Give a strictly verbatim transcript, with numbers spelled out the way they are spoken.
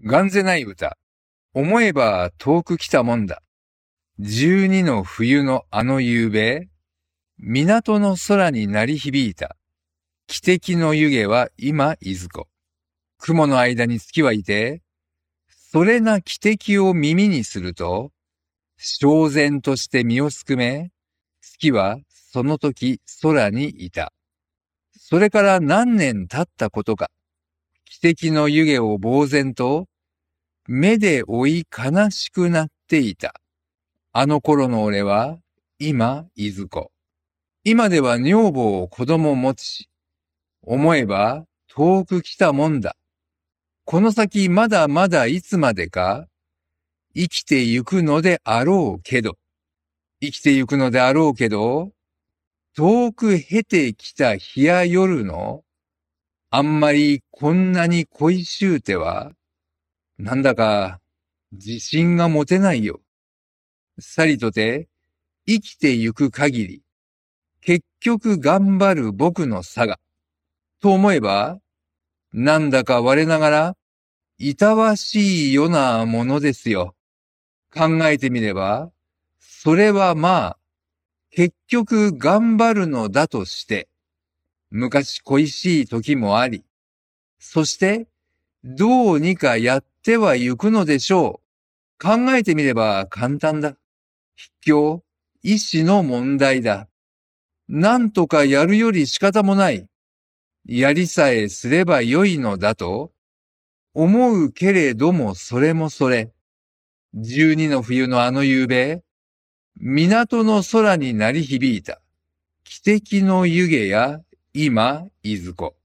がんぜない歌。思えば遠く来たもんだ。十二の冬のあの夕べ、港の空に鳴り響いた。汽笛の湯気は今いずこ。雲の間に月はいて、それな汽笛を耳にすると、焦然として身をすくめ、月はその時空にいた。それから何年経ったことか、汽笛の湯気を呆然と、目で追い悲しくなっていた。あの頃の俺は、今いずこ。今では女房を子供持ち、思えば遠く来たもんだ。この先まだまだいつまでか、生きてゆくのであろうけど、生きてゆくのであろうけど、遠く経てきた日や夜の、あんまりこんなに恋しゅうては、なんだか自信が持てないよ。さりとて、生きてゆく限り、結局頑張る僕の差が、と思えば、なんだか我ながら、いたわしいようなものですよ。考えてみれば、それはまあ、結局頑張るのだとして、昔恋しい時もあり、そして、どうにかやってはゆくのでしょう。考えてみれば簡単だ。筆境、意志の問題だ。なんとかやるより仕方もない。やりさえすればよいのだと、思うけれどもそれもそれ。十二の冬のあの夕べ、港の空に鳴り響いた。汽笛の湯気や今いずこ。